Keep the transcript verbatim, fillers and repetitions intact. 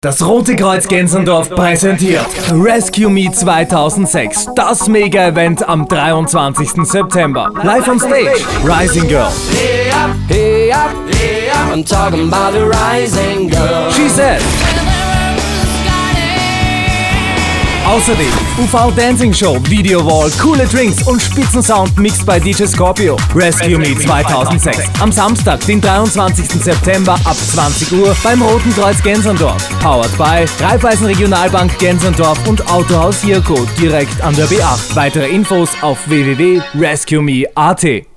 Das Rote Kreuz Gensendorf präsentiert Rescue Me zweitausendsechs, das Mega-Event am dreiundzwanzigsten September. Live on stage, Rising Girl. Hey up, hey up, hey up, I'm talking about the rising girl. She Said. Außerdem U V Dancing Show, Video Wall, coole Drinks und Spitzensound mixed bei D J Scorpio. Rescue Me zweitausendsechs am Samstag, den dreiundzwanzigsten September ab zwanzig Uhr beim Roten Kreuz Gensendorf. Powered by Raiffeisen Regionalbank Gensendorf und Autohaus Jirko direkt an der B acht. Weitere Infos auf w w w punkt rescue me punkt a t.